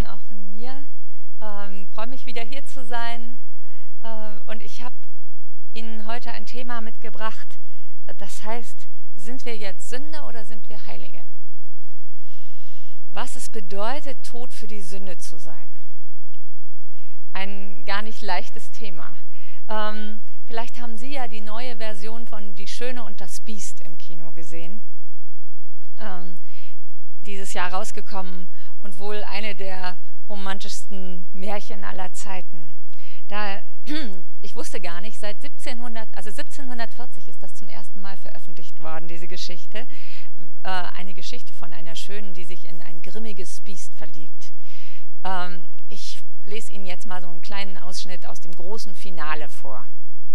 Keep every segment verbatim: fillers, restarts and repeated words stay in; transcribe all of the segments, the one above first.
Morgen auch von mir. Ähm, freue mich wieder hier zu sein. Äh, und ich habe Ihnen heute ein Thema mitgebracht, das heißt, sind wir jetzt Sünder oder sind wir Heilige? Was es bedeutet, tot für die Sünde zu sein. Ein gar nicht leichtes Thema. Ähm, vielleicht haben Sie ja die neue Version von Die Schöne und das Biest im Kino gesehen. Ähm, dieses Jahr rausgekommen und wohl eine der romantischsten Märchen aller Zeiten. Da, ich wusste gar nicht, seit siebzehnhundert, also siebzehnhundertvierzig ist das zum ersten Mal veröffentlicht worden, diese Geschichte. Äh, eine Geschichte von einer Schönen, die sich in ein grimmiges Biest verliebt. Ähm, ich lese Ihnen jetzt mal so einen kleinen Ausschnitt aus dem großen Finale vor.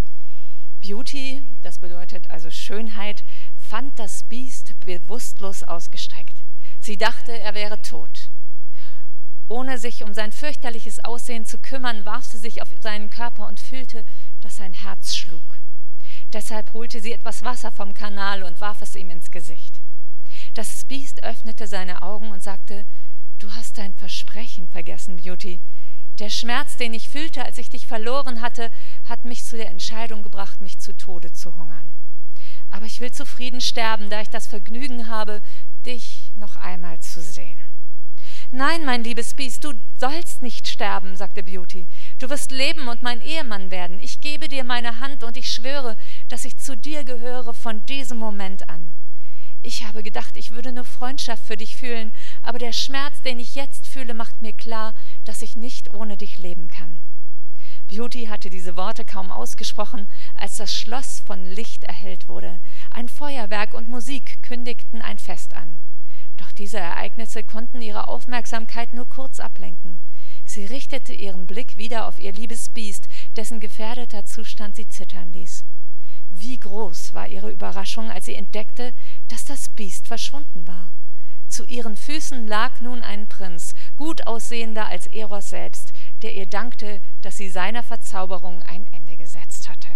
Beauty, das bedeutet also Schönheit, fand das Biest bewusstlos ausgestreckt. Sie dachte, er wäre tot. Ohne sich um sein fürchterliches Aussehen zu kümmern, warf sie sich auf seinen Körper und fühlte, dass sein Herz schlug. Deshalb holte sie etwas Wasser vom Kanal und warf es ihm ins Gesicht. Das Biest öffnete seine Augen und sagte: »Du hast dein Versprechen vergessen, Beauty. Der Schmerz, den ich fühlte, als ich dich verloren hatte, hat mich zu der Entscheidung gebracht, mich zu Tode zu hungern. Aber ich will zufrieden sterben, da ich das Vergnügen habe, dich noch einmal zu sehen.« »Nein, mein liebes Biest, du sollst nicht sterben«, sagte Beauty. »Du wirst leben und mein Ehemann werden. Ich gebe dir meine Hand und ich schwöre, dass ich zu dir gehöre von diesem Moment an. Ich habe gedacht, ich würde nur Freundschaft für dich fühlen, aber der Schmerz, den ich jetzt fühle, macht mir klar, dass ich nicht ohne dich leben kann.« Beauty hatte diese Worte kaum ausgesprochen, als das Schloss von Licht erhellt wurde. Ein Feuerwerk und Musik kündigten ein Fest an. Doch diese Ereignisse konnten ihre Aufmerksamkeit nur kurz ablenken. Sie richtete ihren Blick wieder auf ihr liebes Biest, dessen gefährdeter Zustand sie zittern ließ. Wie groß war ihre Überraschung, als sie entdeckte, dass das Biest verschwunden war. Zu ihren Füßen lag nun ein Prinz, gut aussehender als Eros selbst, der ihr dankte, dass sie seiner Verzauberung ein Ende gesetzt hatte.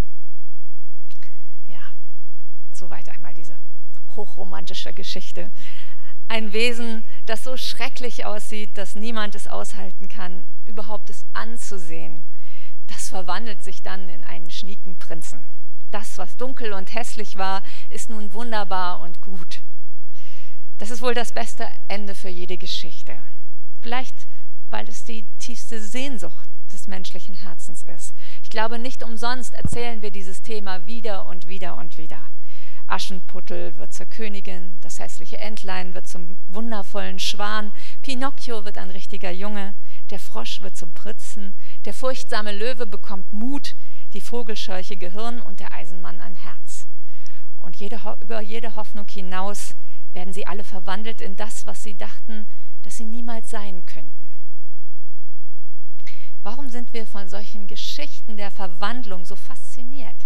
Ja, soweit einmal diese hochromantische Geschichte. Ein Wesen, das so schrecklich aussieht, dass niemand es aushalten kann, überhaupt es anzusehen, das verwandelt sich dann in einen schnieken Prinzen. Das, was dunkel und hässlich war, ist nun wunderbar und gut. Das ist wohl das beste Ende für jede Geschichte. Vielleicht, weil es die tiefste Sehnsucht des menschlichen Herzens ist. Ich glaube, nicht umsonst erzählen wir dieses Thema wieder und wieder und wieder. Aschenputtel wird zur Königin, das hässliche Entlein wird zum wundervollen Schwan, Pinocchio wird ein richtiger Junge, der Frosch wird zum Prinzen, der furchtsame Löwe bekommt Mut, die Vogelscheuche Gehirn und der Eisenmann ein Herz. Und jede, über jede Hoffnung hinaus werden sie alle verwandelt in das, was sie dachten, dass sie niemals sein könnten. Warum sind wir von solchen Geschichten der Verwandlung so fasziniert?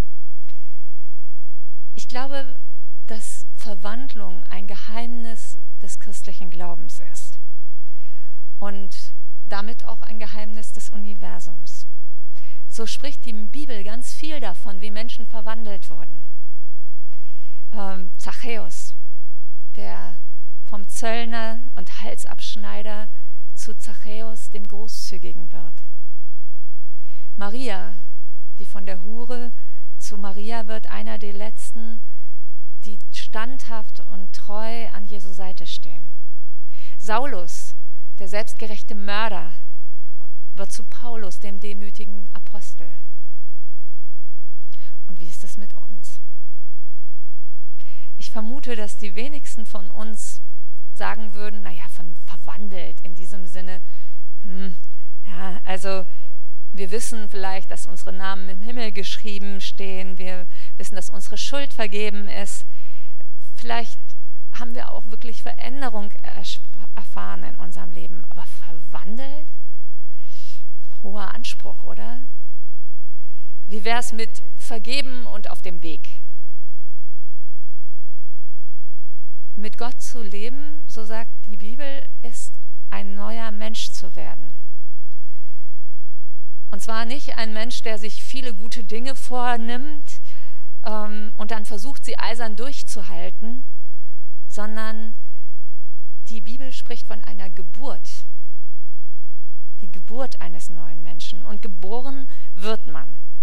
Ich glaube, dass Verwandlung ein Geheimnis des christlichen Glaubens ist und damit auch ein Geheimnis des Universums. So spricht die Bibel ganz viel davon, wie Menschen verwandelt wurden. Ähm, Zachäus, der vom Zöllner und Halsabschneider zu Zachäus, dem Großzügigen, wird. Maria, die von der Hure zu Maria wird, einer der Letzten, die standhaft und treu an Jesu Seite stehen. Saulus, der selbstgerechte Mörder, wird zu Paulus, dem demütigen Apostel. Und wie ist es mit uns? Ich vermute, dass die wenigsten von uns sagen würden, naja, von verwandelt in diesem Sinne, hm, ja, also wir wissen vielleicht, dass unsere Namen im Himmel geschrieben stehen, wir wissen, dass unsere Schuld vergeben ist. Vielleicht haben wir auch wirklich Veränderung erfahren in unserem Leben, aber verwandelt? Hoher Anspruch, oder? Wie wäre es mit vergeben und auf dem Weg? Mit Gott zu leben, so sagt die Bibel, ist ein neuer Mensch zu werden. Und zwar nicht ein Mensch, der sich viele gute Dinge vornimmt ähm, und dann versucht, sie eisern durchzuhalten, sondern die Bibel spricht von einer Geburt Geburt eines neuen Menschen. Und geboren wird man.